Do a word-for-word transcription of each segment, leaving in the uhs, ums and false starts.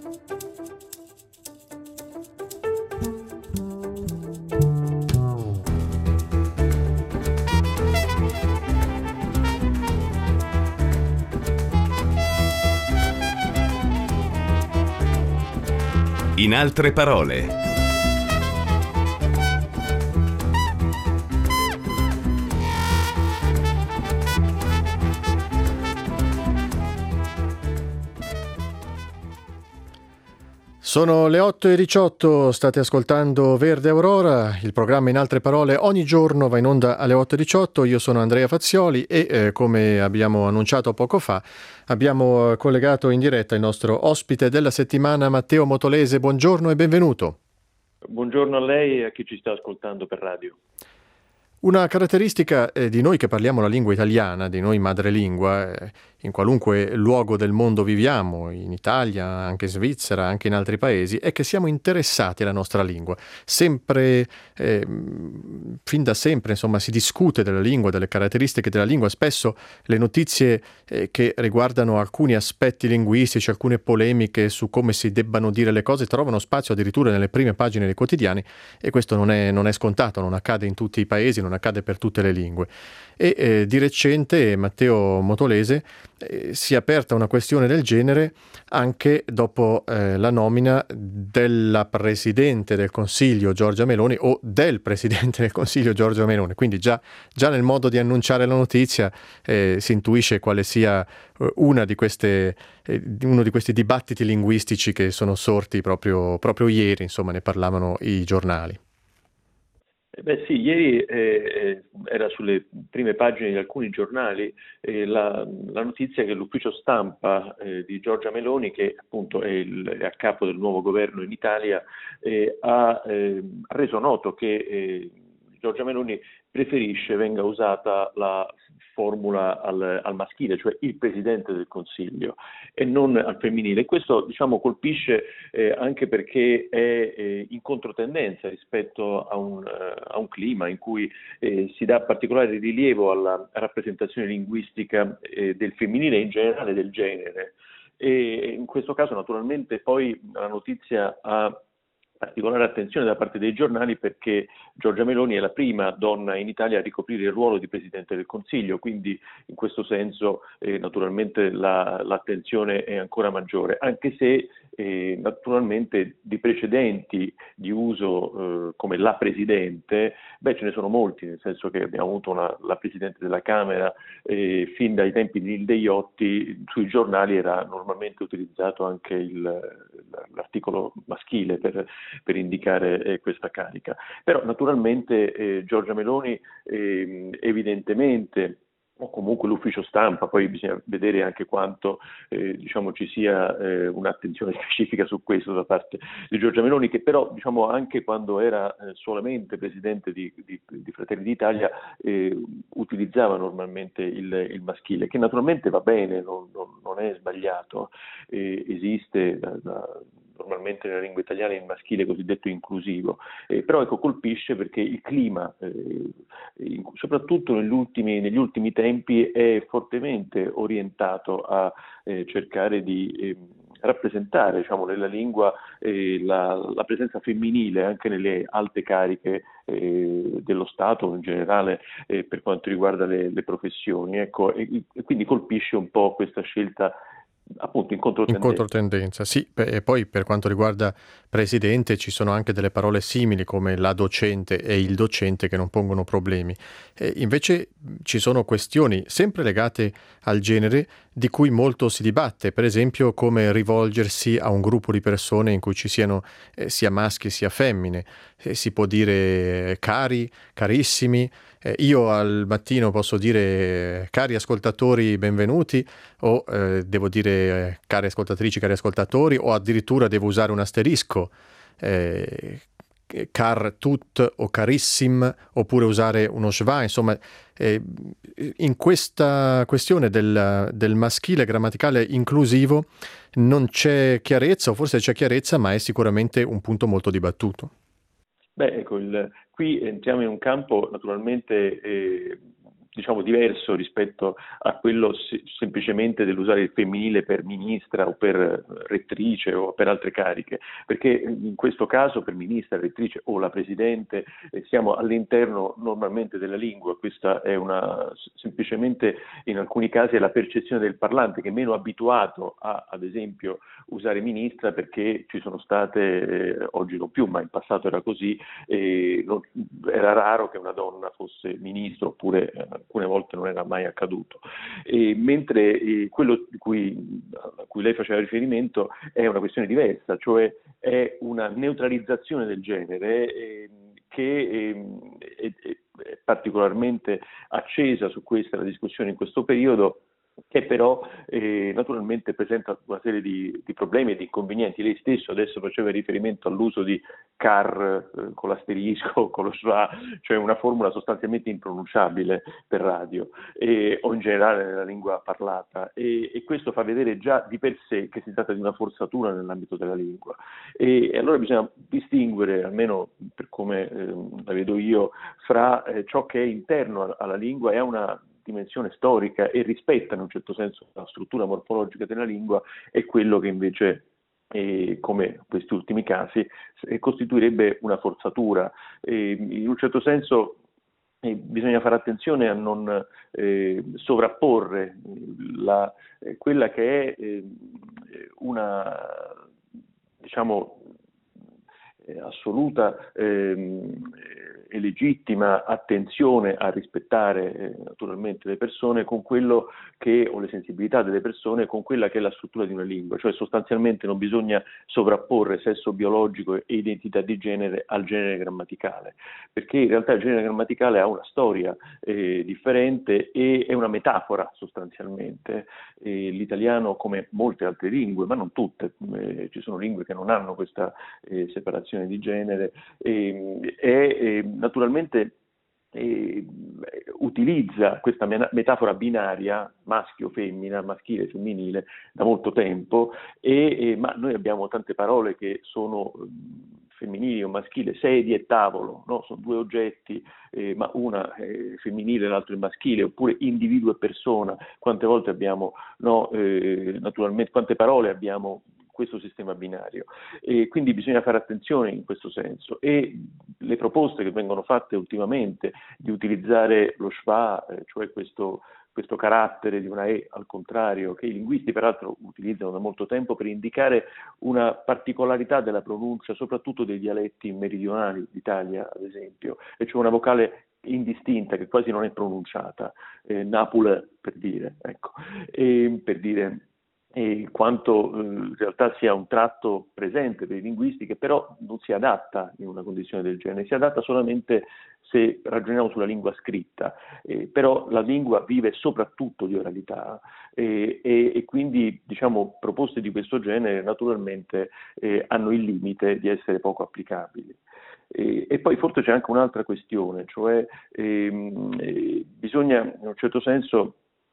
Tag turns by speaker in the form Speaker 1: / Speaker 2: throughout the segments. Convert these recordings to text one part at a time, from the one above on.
Speaker 1: In altre parole.
Speaker 2: Sono le otto e diciotto, state ascoltando Verde Aurora, il programma In altre parole ogni giorno va in onda alle otto e diciotto. Io sono Andrea Fazioli e eh, come abbiamo annunciato poco fa abbiamo collegato in diretta il nostro ospite della settimana, Matteo Motolese. Buongiorno e benvenuto.
Speaker 3: Buongiorno a lei e a chi ci sta ascoltando per radio.
Speaker 2: Una caratteristica eh, di noi che parliamo la lingua italiana, di noi madrelingua, eh, in qualunque luogo del mondo viviamo, in Italia, anche in Svizzera, anche in altri paesi, è che siamo interessati alla nostra lingua. Sempre, eh, fin da sempre, insomma, si discute della lingua, delle caratteristiche della lingua. Spesso le notizie eh, che riguardano alcuni aspetti linguistici, alcune polemiche su come si debbano dire le cose, trovano spazio addirittura nelle prime pagine dei quotidiani, e questo non è, non è scontato, non accade in tutti i paesi, non accade per tutte le lingue. E eh, di recente Matteo Motolese eh, si è aperta una questione del genere anche dopo eh, la nomina della Presidente del Consiglio Giorgia Meloni, o del Presidente del Consiglio Giorgia Meloni. Quindi già, già nel modo di annunciare la notizia eh, si intuisce quale sia eh, una di queste, eh, uno di questi dibattiti linguistici che sono sorti proprio, proprio ieri, insomma, ne parlavano i giornali.
Speaker 3: Beh sì, ieri eh, era sulle prime pagine di alcuni giornali eh, la, la notizia che l'ufficio stampa eh, di Giorgia Meloni, che appunto è, il, è a capo del nuovo governo in Italia, eh, ha eh, reso noto che eh, Giorgia Meloni preferisce venga usata la formula al, al maschile, cioè il Presidente del Consiglio, e non al femminile. Questo, diciamo, colpisce eh, anche perché è eh, in controtendenza rispetto a un, uh, a un clima in cui eh, si dà particolare rilievo alla rappresentazione linguistica eh, del femminile e in generale del genere. E in questo caso naturalmente poi la notizia ha particolare attenzione da parte dei giornali perché Giorgia Meloni è la prima donna in Italia a ricoprire il ruolo di Presidente del Consiglio, quindi in questo senso eh, naturalmente la, l'attenzione è ancora maggiore, anche se eh, naturalmente di precedenti di uso eh, come la Presidente, beh ce ne sono molti, nel senso che abbiamo avuto una, la Presidente della Camera eh, fin dai tempi di Nilde Iotti, sui giornali era normalmente utilizzato anche il, l'articolo maschile per per indicare eh, questa carica. Però naturalmente eh, Giorgia Meloni eh, evidentemente, o comunque l'ufficio stampa, poi bisogna vedere anche quanto eh, diciamo, ci sia eh, un'attenzione specifica su questo da parte di Giorgia Meloni, che però diciamo, anche quando era eh, solamente Presidente di, di, di Fratelli d'Italia eh, utilizzava normalmente il, il maschile, che naturalmente va bene, non, non, non è sbagliato, eh, esiste da, da, normalmente nella lingua italiana il maschile cosiddetto inclusivo, eh, però ecco, colpisce perché il clima, eh, in, soprattutto negli ultimi, negli ultimi tempi, è fortemente orientato a eh, cercare di eh, rappresentare, diciamo, nella lingua eh, la, la presenza femminile anche nelle alte cariche eh, dello Stato in generale eh, per quanto riguarda le, le professioni. Ecco, e, e quindi colpisce un po' questa scelta appunto in controtendenza.
Speaker 2: In controtendenza, sì. E poi per quanto riguarda presidente ci sono anche delle parole simili come la docente e il docente che non pongono problemi. E invece ci sono questioni sempre legate al genere di cui molto si dibatte, per esempio come rivolgersi a un gruppo di persone in cui ci siano eh, sia maschi sia femmine. Eh, si può dire cari, carissimi. Eh, io al mattino posso dire eh, cari ascoltatori benvenuti, o eh, devo dire eh, cari ascoltatrici, cari ascoltatori, o addirittura devo usare un asterisco, eh, car tut o carissim, oppure usare uno schwa. Insomma, eh, in questa questione del, del maschile grammaticale inclusivo non c'è chiarezza, o forse c'è chiarezza, ma è sicuramente un punto molto dibattuto.
Speaker 3: Beh, ecco, il, qui entriamo in un campo naturalmente eh, diciamo diverso rispetto a quello se- semplicemente dell'usare il femminile per ministra o per rettrice o per altre cariche, perché in questo caso per ministra, rettrice o la presidente eh, siamo all'interno normalmente della lingua. Questa è una semplicemente in alcuni casi è la percezione del parlante che è meno abituato a, ad esempio, usare ministra, perché ci sono state, eh, oggi non più, ma in passato era così, eh, non, era raro che una donna fosse ministro, oppure eh, alcune volte non era mai accaduto. E, mentre eh, quello di cui, a cui lei faceva riferimento è una questione diversa, cioè è una neutralizzazione del genere eh, che eh, è, è particolarmente accesa. Su questa la discussione in questo periodo, che però eh, naturalmente presenta una serie di, di problemi e di inconvenienti. Lei stesso adesso faceva riferimento all'uso di car eh, con l'asterisco, con lo schwa, cioè una formula sostanzialmente impronunciabile per radio e, o in generale nella lingua parlata, e, e questo fa vedere già di per sé che si tratta di una forzatura nell'ambito della lingua, e, e allora bisogna distinguere, almeno per come eh, la vedo io, fra eh, ciò che è interno alla lingua e ha una dimensione storica e rispetta in un certo senso la struttura morfologica della lingua, e quello che invece, eh, come questi ultimi casi, eh, costituirebbe una forzatura. Eh, in un certo senso eh, bisogna fare attenzione a non eh, sovrapporre la, eh, quella che è eh, una, diciamo, assoluta ehm, e legittima attenzione a rispettare eh, naturalmente le persone con quello che, o le sensibilità delle persone, con quella che è la struttura di una lingua, cioè sostanzialmente non bisogna sovrapporre sesso biologico e identità di genere al genere grammaticale, perché in realtà il genere grammaticale ha una storia eh, differente e è una metafora sostanzialmente. E l'italiano, come molte altre lingue, ma non tutte, eh, ci sono lingue che non hanno questa eh, separazione di genere, e, e, e naturalmente e utilizza questa metafora binaria maschio-femmina, maschile-femminile da molto tempo, e, e, ma noi abbiamo tante parole che sono femminili o maschile, sedia e tavolo, no? Sono due oggetti, eh, ma una è femminile e l'altro è maschile, oppure individuo e persona. Quante volte abbiamo, no, eh, naturalmente, quante parole abbiamo questo sistema binario, e quindi bisogna fare attenzione in questo senso, e le proposte che vengono fatte ultimamente di utilizzare lo schwa, eh, cioè questo, questo carattere di una E al contrario, che i linguisti peraltro utilizzano da molto tempo per indicare una particolarità della pronuncia, soprattutto dei dialetti meridionali d'Italia, ad esempio, e cioè una vocale indistinta che quasi non è pronunciata, eh, Napule per dire, ecco, e per dire e quanto eh, in realtà sia un tratto presente per i linguisti, che però non si adatta in una condizione del genere, si adatta solamente se ragioniamo sulla lingua scritta, eh, però la lingua vive soprattutto di oralità, eh, e, e quindi, diciamo, proposte di questo genere naturalmente eh, hanno il limite di essere poco applicabili. E, e poi forse c'è anche un'altra questione, cioè ehm, eh, bisogna in un certo senso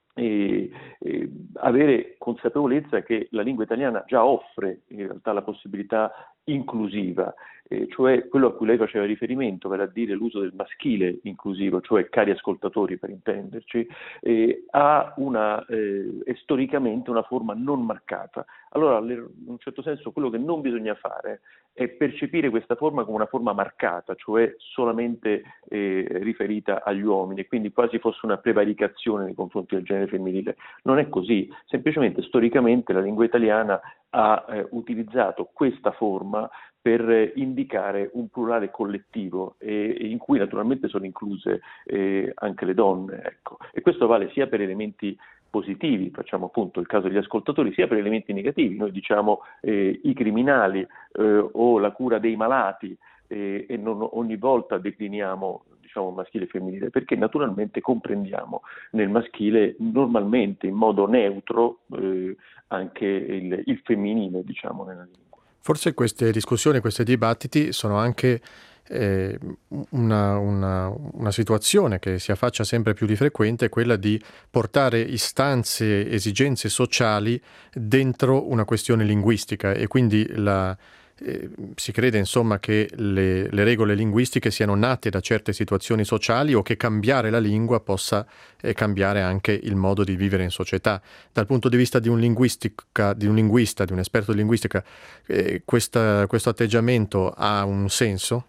Speaker 3: E, e avere consapevolezza che la lingua italiana già offre in realtà la possibilità inclusiva, eh, cioè quello a cui lei faceva riferimento, vale a dire l'uso del maschile inclusivo, cioè cari ascoltatori per intenderci, eh, ha una, eh, è storicamente una forma non marcata. Allora, in un certo senso, quello che non bisogna fare è percepire questa forma come una forma marcata, cioè solamente eh, riferita agli uomini, e quindi quasi fosse una prevaricazione nei confronti del genere femminile. Non è così, semplicemente storicamente la lingua italiana ha eh, utilizzato questa forma per eh, indicare un plurale collettivo, e, e in cui naturalmente sono incluse eh, anche le donne, ecco. E questo vale sia per elementi positivi, facciamo appunto il caso degli ascoltatori, sia per elementi negativi. Noi diciamo eh, i criminali eh, o la cura dei malati, eh, e non ogni volta decliniamo, diciamo, maschile e femminile, perché naturalmente comprendiamo nel maschile normalmente in modo neutro eh, anche il, il femminile, diciamo, nella lingua.
Speaker 2: Forse queste discussioni, questi dibattiti sono anche eh, una, una, una situazione che si affaccia sempre più di frequente, quella di portare istanze, esigenze sociali dentro una questione linguistica, e quindi la, eh, si crede insomma che le, le regole linguistiche siano nate da certe situazioni sociali o che cambiare la lingua possa eh, cambiare anche il modo di vivere in società. Dal punto di vista di un linguistica, di un linguista, di un esperto di linguistica, eh, questa, questo atteggiamento ha un senso?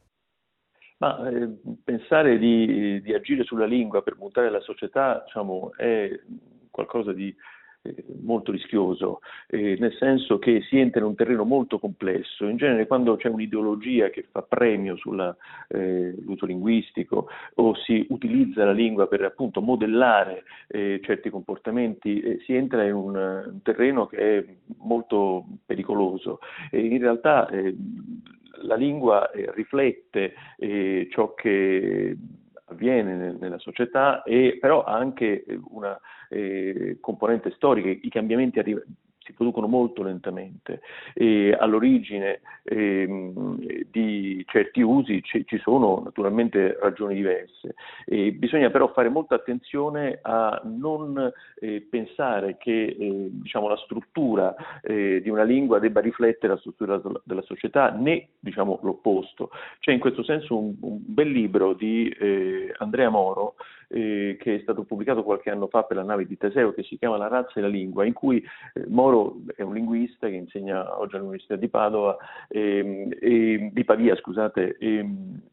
Speaker 3: Ma eh, pensare di, di agire sulla lingua per mutare la società, diciamo, è qualcosa di eh, molto rischioso, eh, nel senso che si entra in un terreno molto complesso. In genere, quando c'è un'ideologia che fa premio sull'uso eh, linguistico o si utilizza la lingua per appunto modellare eh, certi comportamenti, eh, si entra in un, un terreno che è molto pericoloso. E in realtà eh, la lingua eh, riflette eh, ciò che avviene nella società, e però ha anche una eh, componente storica. I cambiamenti arrivano, si producono molto lentamente e all'origine eh, di certi usi ci, ci sono naturalmente ragioni diverse, e bisogna però fare molta attenzione a non eh, pensare che eh, diciamo, la struttura eh, di una lingua debba riflettere la struttura della società, né diciamo, l'opposto. C'è in questo senso un, un bel libro di eh, Andrea Moro eh, che è stato pubblicato qualche anno fa per la nave di Teseo, che si chiama La razza e la lingua, in cui eh, Moro è un linguista che insegna oggi all'Università di Padova, eh, eh, di Pavia, scusate, eh,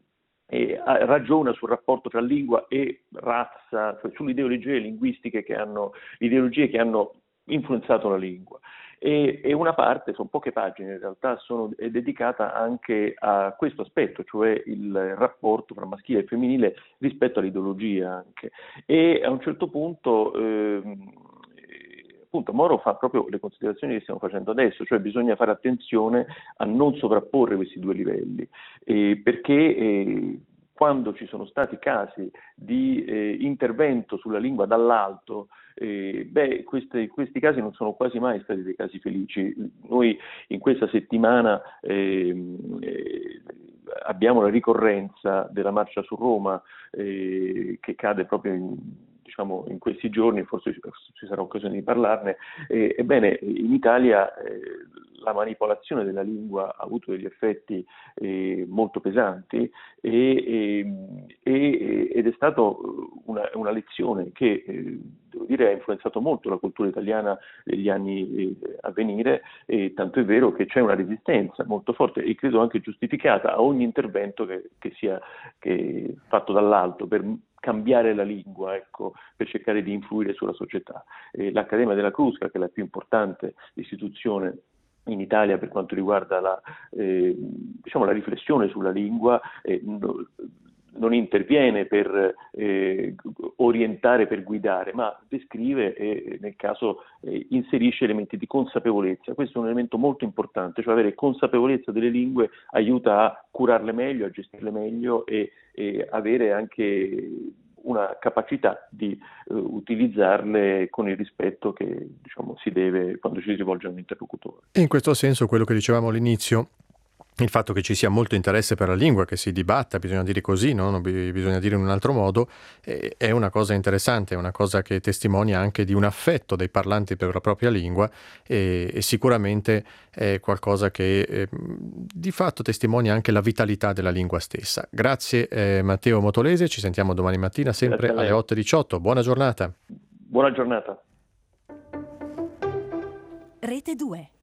Speaker 3: e ragiona sul rapporto tra lingua e razza, cioè sulle ideologie linguistiche che hanno, ideologie che hanno influenzato la lingua. E, e una parte, sono poche pagine in realtà, sono, è dedicata anche a questo aspetto, cioè il rapporto tra maschile e femminile rispetto all'ideologia anche. E a un certo punto eh, appunto Moro fa proprio le considerazioni che stiamo facendo adesso, cioè bisogna fare attenzione a non sovrapporre questi due livelli, eh, perché eh, quando ci sono stati casi di eh, intervento sulla lingua dall'alto, eh, beh, questi, questi casi non sono quasi mai stati dei casi felici. Noi in questa settimana eh, eh, abbiamo la ricorrenza della marcia su Roma, eh, che cade proprio in, diciamo, in questi giorni, forse ci sarà occasione di parlarne. Eh, ebbene, in Italia eh, la manipolazione della lingua ha avuto degli effetti eh, molto pesanti e, e, ed è stata una, una lezione che, eh, devo dire, ha influenzato molto la cultura italiana negli anni eh, a venire, e tanto è vero che c'è una resistenza molto forte e credo anche giustificata a ogni intervento che, che sia che fatto dall'alto per cambiare la lingua, ecco, per cercare di influire sulla società. Eh, L'Accademia della Crusca, che è la più importante istituzione in Italia per quanto riguarda la, eh, diciamo, la riflessione sulla lingua, eh, no, non interviene per eh, orientare, per guidare, ma descrive e nel caso eh, inserisce elementi di consapevolezza. Questo è un elemento molto importante, cioè avere consapevolezza delle lingue aiuta a curarle meglio, a gestirle meglio e, e avere anche una capacità di uh, utilizzarle con il rispetto che, diciamo, si deve quando ci si rivolge a un interlocutore.
Speaker 2: E in questo senso quello che dicevamo all'inizio, il fatto che ci sia molto interesse per la lingua, che si dibatta, bisogna dire così, no? Non bisogna dire in un altro modo, eh, è una cosa interessante, è una cosa che testimonia anche di un affetto dei parlanti per la propria lingua e, e sicuramente è qualcosa che eh, di fatto testimonia anche la vitalità della lingua stessa. Grazie eh, Matteo Motolese, ci sentiamo domani mattina sempre alle otto e diciotto. Buona giornata.
Speaker 3: Buona giornata.
Speaker 4: Rete due.